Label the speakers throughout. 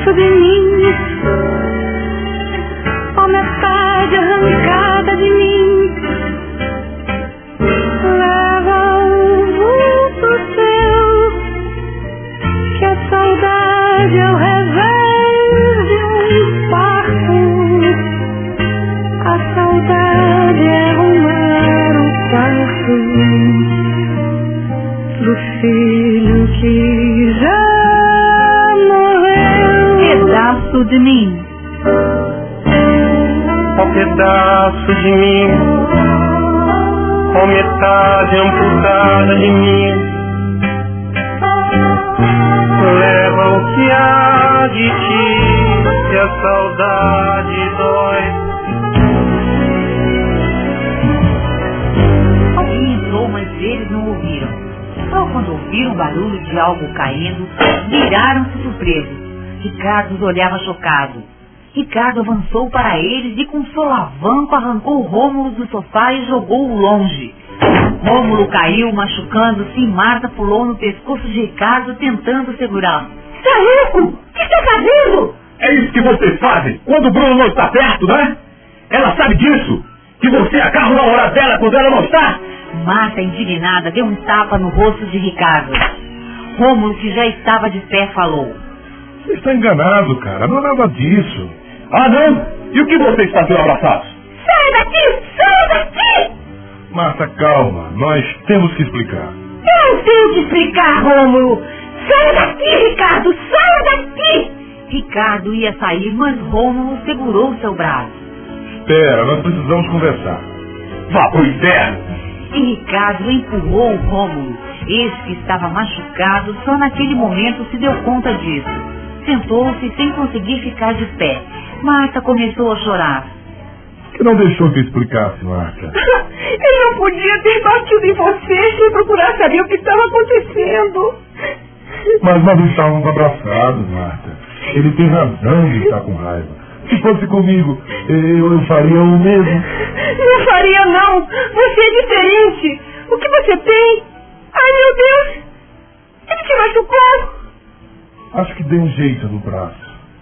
Speaker 1: pedaço de mim, ó metade arrancada de mim, leva um vulto seu, que a saudade é o revés de um parto, a saudade é arrumar o quarto do filho que já morreu. Pedaço de mim,
Speaker 2: ó pedaço de mim, ó metade amputada de mim, leva o que há de ti, que a saudade dói.
Speaker 3: Alguém entrou, mas eles não ouviram. Só quando ouviram o barulho de algo caindo, viraram-se surpresos. Ricardo os olhava chocado. Ricardo avançou para eles e com solavanco arrancou Rômulo do sofá e jogou-o longe. Rômulo caiu, machucando-se, e Marta pulou no pescoço de Ricardo, tentando segurá-lo.
Speaker 1: Saíco, o que está fazendo?
Speaker 4: É isso que vocês fazem quando o Bruno não está perto, né? Ela sabe disso, que você agarra na hora dela quando ela não está.
Speaker 3: Marta, indignada, deu um tapa no rosto de Ricardo. Rômulo, que já estava de pé, falou.
Speaker 5: Você está enganado, cara. Não é nada disso.
Speaker 4: Ah, não? E o que vocês faziam abraçados?
Speaker 1: Sai daqui! Sai daqui!
Speaker 5: Marta, calma. Nós temos que explicar.
Speaker 1: Eu tenho que explicar, Rômulo! Sai daqui, Ricardo! Sai daqui!
Speaker 3: Ricardo ia sair, mas Rômulo segurou seu braço.
Speaker 5: Espera, nós precisamos conversar.
Speaker 4: Vá pro inferno!
Speaker 3: E Ricardo empurrou o Rômulo. Esse que estava machucado, só naquele momento se deu conta disso. Sentou-se sem conseguir ficar de pé. Marta começou a chorar.
Speaker 5: Por que não deixou que eu explicasse, Marta?
Speaker 1: Ele não podia ter batido em você sem procurar saber o que estava acontecendo.
Speaker 5: Mas nós estávamos abraçados, Marta. Ele tem razão de estar com raiva. Se fosse comigo, eu faria o mesmo.
Speaker 1: Não faria, não. Você é diferente. O que você tem? Ai, meu Deus. Ele te machucou?
Speaker 5: Acho que dei um jeito no braço.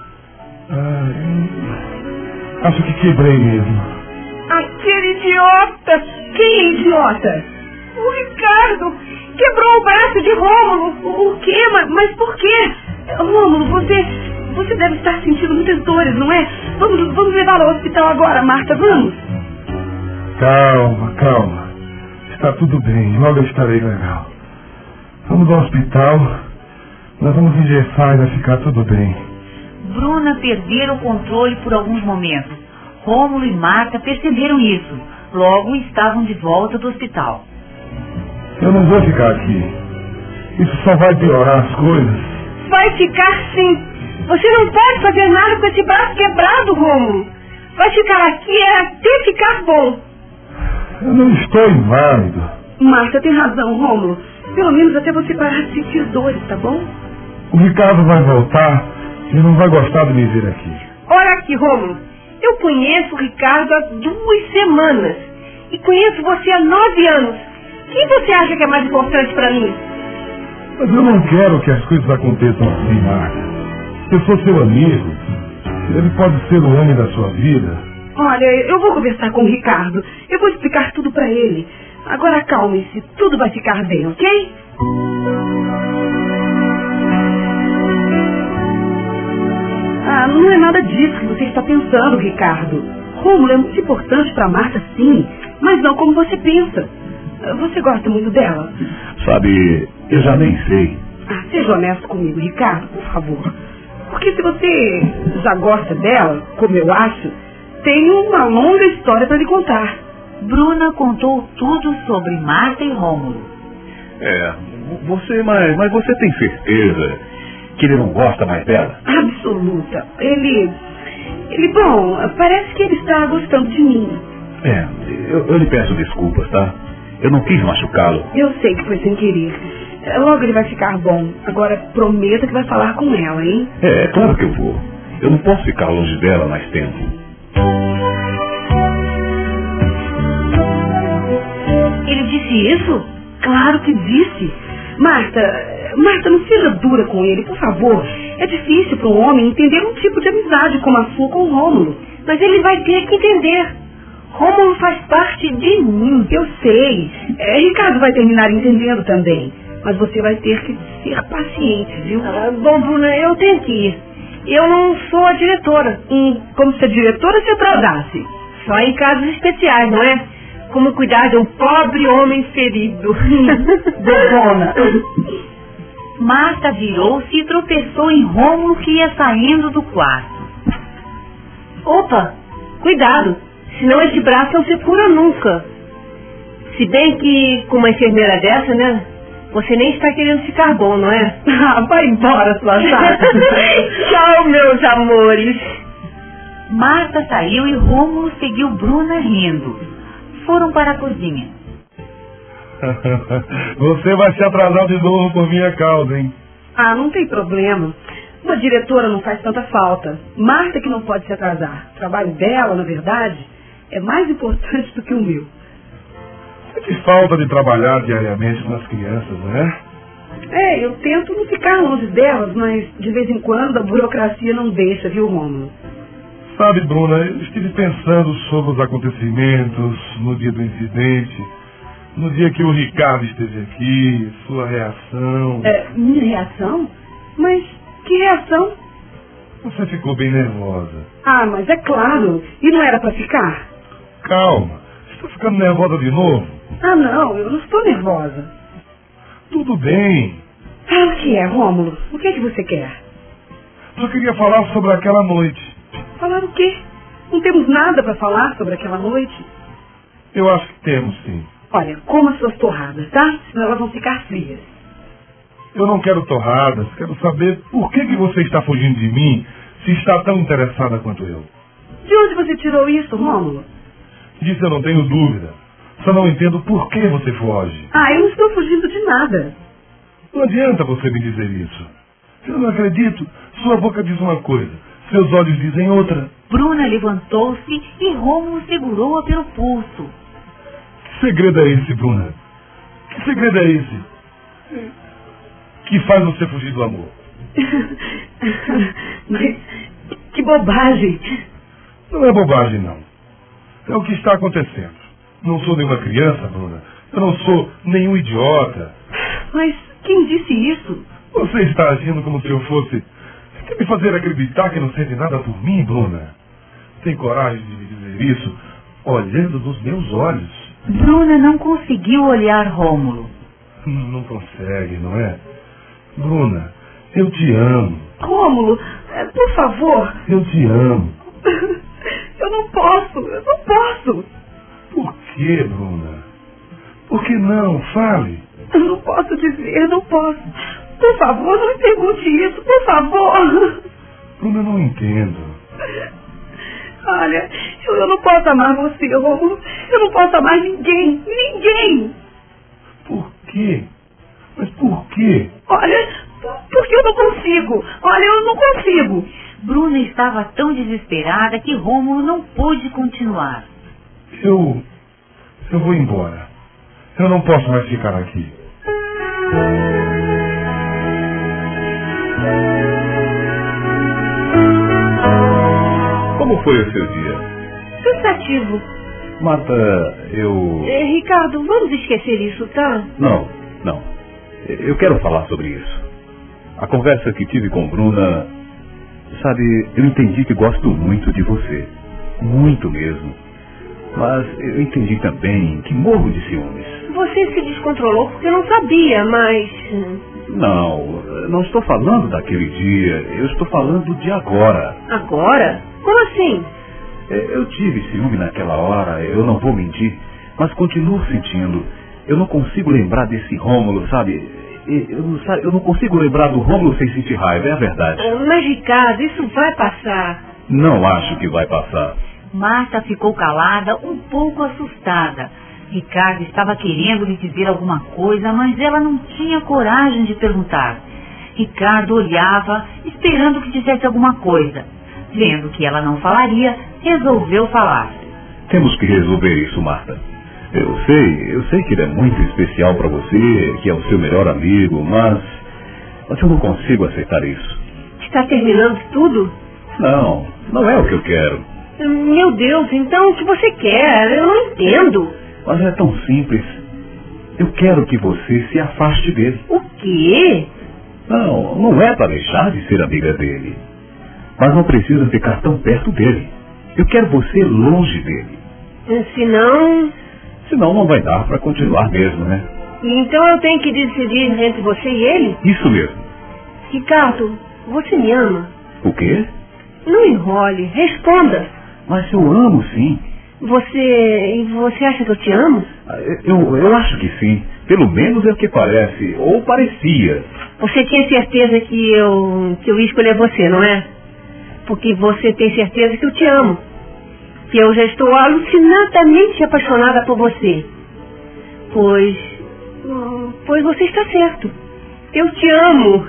Speaker 5: Acho que quebrei mesmo.
Speaker 1: Aquele idiota. Quem é idiota? O Ricardo. Quebrou o braço de Rômulo. O quê? Mas por quê? Rômulo, você deve estar sentindo muitas dores, não é? Vamos levá-lo ao hospital agora, Marta, vamos?
Speaker 5: Calma. Está tudo bem, logo eu estarei legal. Vamos ao hospital. Nós vamos engessar e vai ficar tudo bem.
Speaker 3: Bruna perderam o controle por alguns momentos. Rômulo e Marta perceberam isso. Logo estavam de volta do hospital.
Speaker 5: Eu não vou ficar aqui. Isso só vai piorar as coisas.
Speaker 1: Vai ficar sim. Você não pode fazer nada com esse braço quebrado, Rômulo. Vai ficar aqui até ficar bom.
Speaker 5: Eu não estou inválido.
Speaker 1: Marta tem razão, Rômulo. Pelo menos até você parar de sentir dores, tá bom?
Speaker 5: O Ricardo vai voltar e não vai gostar de me ver aqui.
Speaker 1: Olha aqui, Rômulo. Eu conheço o Ricardo há 2 semanas. E conheço você há 9 anos. Quem você acha que é mais importante pra mim?
Speaker 5: Mas eu não quero que as coisas aconteçam assim, Marta. Eu sou seu amigo. Ele pode ser o homem da sua vida.
Speaker 1: Olha, eu vou conversar com o Ricardo. Eu vou explicar tudo pra ele. Agora acalme-se. Tudo vai ficar bem, ok? Não é nada disso que você está pensando, Ricardo. Rômulo é muito importante pra Marta, sim. Mas não como você pensa. Você gosta muito dela?
Speaker 4: Sabe, eu já nem sei.
Speaker 1: Seja honesto comigo, Ricardo, por favor. Porque se você já gosta dela, como eu acho, tem uma longa história para lhe contar.
Speaker 3: Bruna contou tudo sobre Marta e Rômulo.
Speaker 4: Mas você tem certeza que ele não gosta mais dela?
Speaker 1: Absoluta. Ele, bom, parece que ele está gostando de mim.
Speaker 4: Eu lhe peço desculpas, tá? Eu não quis machucá-lo.
Speaker 1: Eu sei que foi sem querer. Logo ele vai ficar bom. Agora prometa que vai falar com ela, hein?
Speaker 4: É claro que eu vou. Eu não posso ficar longe dela mais tempo.
Speaker 3: Ele disse isso?
Speaker 1: Claro que disse. Marta, não seja dura com ele, por favor. É difícil para um homem entender um tipo de amizade como a sua com o Rômulo.
Speaker 6: Mas ele vai ter que entender. Rômulo faz parte de mim.
Speaker 1: Eu sei. Ricardo vai terminar entendendo também. Mas você vai ter que ser paciente, viu?
Speaker 6: Bom, Bruna, eu tenho que ir. Eu não sou a diretora.
Speaker 1: Como se a diretora se atrasasse.
Speaker 6: Só em casos especiais, não é? Como cuidar de um pobre homem ferido.
Speaker 1: Bobona.
Speaker 3: Marta virou-se e tropeçou em Rômulo, que ia saindo do quarto.
Speaker 6: Opa, cuidado. Senão esse braço não se cura nunca. Se bem que com uma enfermeira dessa, né? Você nem está querendo ficar bom, não é?
Speaker 1: Vai embora, sua chata.
Speaker 6: Tchau, meus amores.
Speaker 3: Marta saiu e Rômulo seguiu Bruna rindo. Foram para a cozinha.
Speaker 5: Você vai se atrasar de novo por minha causa, hein?
Speaker 1: Não tem problema. Uma diretora não faz tanta falta. Marta que não pode se atrasar. O trabalho dela, na verdade, é mais importante do que o meu.
Speaker 5: Que falta de trabalhar diariamente com as crianças, não é?
Speaker 1: Eu tento não ficar longe delas, mas de vez em quando a burocracia não deixa, viu, Rômulo?
Speaker 5: Sabe, Bruna, eu estive pensando sobre os acontecimentos no dia do incidente, no dia que o Ricardo esteve aqui, sua reação.
Speaker 1: Minha reação? Mas que reação?
Speaker 5: Você ficou bem nervosa.
Speaker 1: Mas é claro. E não era pra ficar?
Speaker 5: Calma. Está ficando nervosa de novo?
Speaker 1: Não, eu não estou nervosa.
Speaker 5: Tudo bem.
Speaker 1: O que é, Rômulo? O que é que você quer?
Speaker 5: Só queria falar sobre aquela noite.
Speaker 1: Falar o quê? Não temos nada para falar sobre aquela noite.
Speaker 5: Eu acho que temos, sim.
Speaker 1: Olha, coma suas torradas, tá? Senão elas vão ficar frias.
Speaker 5: Eu não quero torradas. Quero saber por que você está fugindo de mim se está tão interessada quanto eu.
Speaker 1: De onde você tirou isso, Rômulo?
Speaker 5: Disso eu não tenho dúvida. Só não entendo por que você foge.
Speaker 1: Eu não estou fugindo de nada.
Speaker 5: Não adianta você me dizer isso. Eu não acredito. Sua boca diz uma coisa, seus olhos dizem outra.
Speaker 3: Bruna levantou-se e Rômulo segurou-a pelo pulso.
Speaker 5: Que segredo é esse, Bruna? Que segredo é esse? Que faz você fugir do amor?
Speaker 1: Mas que bobagem.
Speaker 5: Não é bobagem, não. É o que está acontecendo. Não sou nenhuma criança, Bruna. Eu não sou nenhum idiota.
Speaker 1: Mas quem disse isso?
Speaker 5: Você está agindo como se eu fosse... Quer me fazer acreditar que não sente nada por mim, Bruna? Tem coragem de me dizer isso olhando nos meus olhos?
Speaker 3: Bruna não conseguiu olhar Rômulo.
Speaker 5: Não consegue, não é? Bruna, eu te amo.
Speaker 1: Rômulo, por favor.
Speaker 5: Eu te amo.
Speaker 1: Eu não posso.
Speaker 5: Por que, Bruna? Por que não? Fale.
Speaker 1: Eu não posso dizer, não posso. Por favor, não me pergunte isso, por favor.
Speaker 5: Bruna, eu não entendo.
Speaker 1: Olha, eu não posso amar você, Rômulo. Eu não posso amar ninguém. Ninguém.
Speaker 5: Por quê? Mas por quê?
Speaker 1: Olha, porque eu não consigo. Olha, eu não consigo.
Speaker 3: Bruna estava tão desesperada que Rômulo não pôde continuar.
Speaker 5: Eu vou embora. Eu não posso mais ficar aqui.
Speaker 4: Como foi o seu dia?
Speaker 6: Cansativo.
Speaker 4: Marta, eu...
Speaker 6: Ricardo, vamos esquecer isso, tá?
Speaker 4: Não. Eu quero falar sobre isso. A conversa que tive com Bruna... Sabe, eu entendi que gosto muito de você. Muito mesmo. Mas eu entendi também que morro de ciúmes.
Speaker 6: Você se descontrolou porque não sabia, mas...
Speaker 4: Não estou falando daquele dia. Eu estou falando de agora.
Speaker 6: Agora? Como assim?
Speaker 4: Eu tive ciúme naquela hora, eu não vou mentir. Mas continuo sentindo. Eu não consigo lembrar desse Rômulo, sabe? Eu não consigo lembrar do Rômulo sem sentir raiva, é a verdade.
Speaker 6: Mas, Ricardo, isso vai passar.
Speaker 4: Não acho que vai passar.
Speaker 3: Marta ficou calada, um pouco assustada. Ricardo estava querendo lhe dizer alguma coisa, mas ela não tinha coragem de perguntar. Ricardo olhava, esperando que dissesse alguma coisa. Vendo que ela não falaria, resolveu falar.
Speaker 4: Temos que resolver isso, Marta. Eu sei que ele é muito especial para você, que é o seu melhor amigo, mas eu não consigo aceitar isso.
Speaker 6: Está terminando tudo?
Speaker 4: Não é o que eu quero.
Speaker 6: Meu Deus, então o que você quer? Eu não entendo.
Speaker 4: Mas é tão simples. Eu quero que você se afaste dele.
Speaker 6: O quê?
Speaker 4: Não é para deixar de ser amiga dele. Mas não precisa ficar tão perto dele. Eu quero você longe dele. Senão não vai dar para continuar mesmo, né?
Speaker 6: Então eu tenho que decidir entre você e ele?
Speaker 4: Isso mesmo.
Speaker 6: Ricardo, você me ama?
Speaker 4: O quê?
Speaker 6: Não enrole, responda.
Speaker 4: Mas eu amo, sim.
Speaker 6: Você acha que eu te amo?
Speaker 4: Eu acho que sim. Pelo menos é o que parece, ou parecia.
Speaker 6: Você tinha certeza que eu ia escolher você, não é? Porque você tem certeza que eu te amo. Que eu já estou alucinadamente apaixonada por você. Pois você está certo. Eu te amo.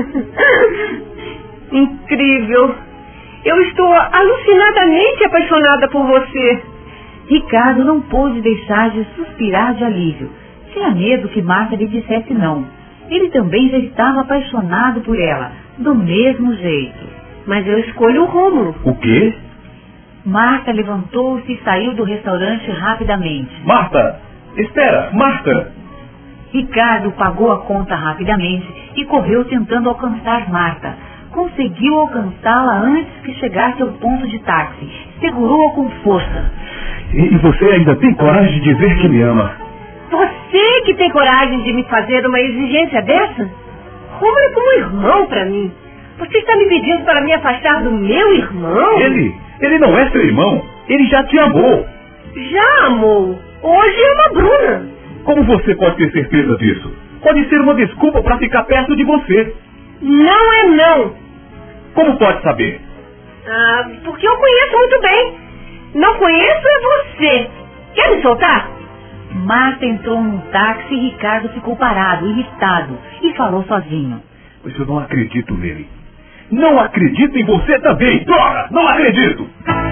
Speaker 6: Incrível. Eu estou alucinadamente apaixonada por você.
Speaker 3: Ricardo não pôde deixar de suspirar de alívio. Tinha medo que Marta lhe dissesse não. Ele também já estava apaixonado por ela, do mesmo jeito.
Speaker 6: Mas eu escolho o Rômulo.
Speaker 4: O quê?
Speaker 3: Marta levantou-se e saiu do restaurante rapidamente.
Speaker 4: Marta! Espera, Marta!
Speaker 3: Ricardo pagou a conta rapidamente e correu tentando alcançar Marta. Conseguiu alcançá-la antes que chegasse ao ponto de táxi. Segurou-a com força.
Speaker 4: E você ainda tem coragem de dizer que me ama?
Speaker 6: Você que tem coragem de me fazer uma exigência dessa? Rômulo é como um irmão para mim. Você está me pedindo para me afastar do meu irmão?
Speaker 4: Ele não é seu irmão. Ele já te amou.
Speaker 6: Já amou. Hoje ama a Bruna.
Speaker 4: Como você pode ter certeza disso? Pode ser uma desculpa para ficar perto de você.
Speaker 6: Não é não.
Speaker 4: Como pode saber?
Speaker 6: Porque eu conheço muito bem. Não conheço é você. Quer me soltar?
Speaker 3: Marta entrou num táxi e Ricardo ficou parado, irritado, e falou sozinho.
Speaker 4: Mas eu não acredito nele. Não acredito em você também, droga! Não acredito!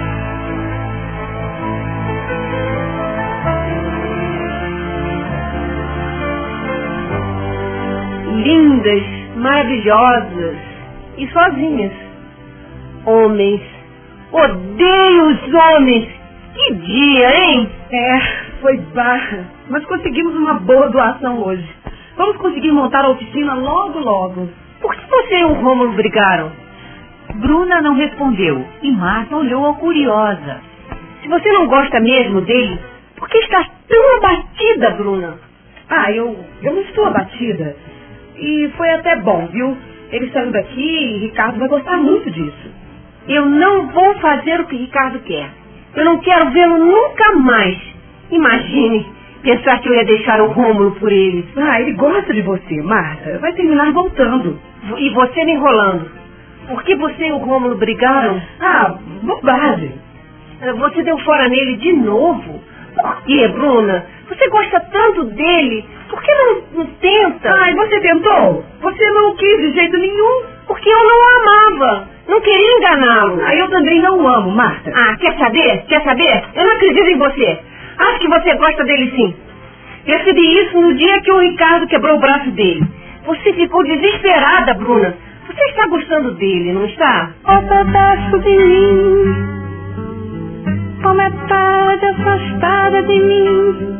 Speaker 6: Lindas, maravilhosas e sozinhas. Homens. Odeio os homens. Que dia, hein?
Speaker 1: Foi barra. Mas conseguimos uma boa doação hoje. Vamos conseguir montar a oficina logo.
Speaker 6: Por que você e o Rômulo brigaram?
Speaker 3: Bruna não respondeu e Marta olhou-a curiosa.
Speaker 6: Se você não gosta mesmo dele, por que está tão abatida, Bruna?
Speaker 1: Eu não estou abatida. E foi até bom, viu? Ele saiu daqui e Ricardo vai gostar muito disso.
Speaker 6: Eu não vou fazer o que Ricardo quer. Eu não quero vê-lo nunca mais. Imagine pensar que eu ia deixar o Rômulo por ele.
Speaker 1: Ele gosta de você, Marta. Vai terminar voltando.
Speaker 6: E você me enrolando. Por que você e o Rômulo brigaram?
Speaker 1: Bobagem.
Speaker 6: Você deu fora nele de novo? Por que, Bruna? Você gosta tanto dele. Por que não tenta?
Speaker 1: Você tentou? Você não quis de jeito nenhum.
Speaker 6: Porque eu não o amava. Não queria enganá-lo.
Speaker 1: Eu também não o amo, Marta.
Speaker 6: Quer saber? Eu não acredito em você. Acho que você gosta dele sim. Percebi isso no dia que o Ricardo quebrou o braço dele. Você ficou desesperada, Bruna. Você está gostando dele, não está?
Speaker 7: Um pedaço de mim, com metade afastada de mim,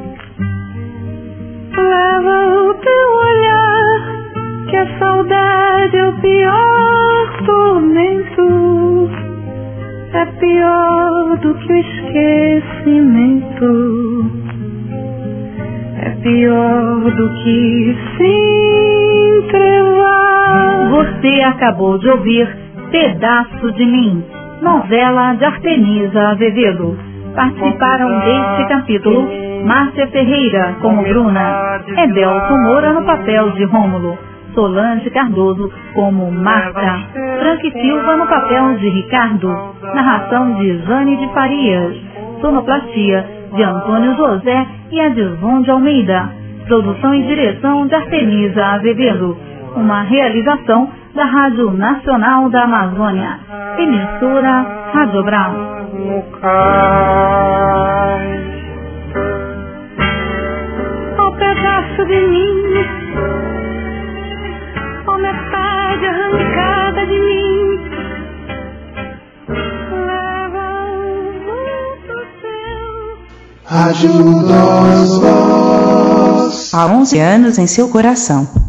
Speaker 7: leva o teu olhar, que a saudade é o pior tormento, é pior do que o esquecimento, é pior do que se entrevar.
Speaker 3: Você acabou de ouvir Pedaço de Mim, novela de Artenisa Azevedo. Participaram deste capítulo Márcia Ferreira como Bruna, Edelson Moura no papel de Rômulo, Solange Cardoso como Marta, Frank Silva no papel de Ricardo, narração de Jane de Farias, sonoplastia de Antônio José e Adilson de Almeida, produção e direção de Artenisa Azevedo, uma realização da Rádio Nacional da Amazônia, emissora Rádio Brau.
Speaker 2: No cais
Speaker 7: dentro de mim. Oh, metade arrancada de mim. Leva o seu.
Speaker 8: Rádio Voz.
Speaker 9: Há 11 anos em seu coração.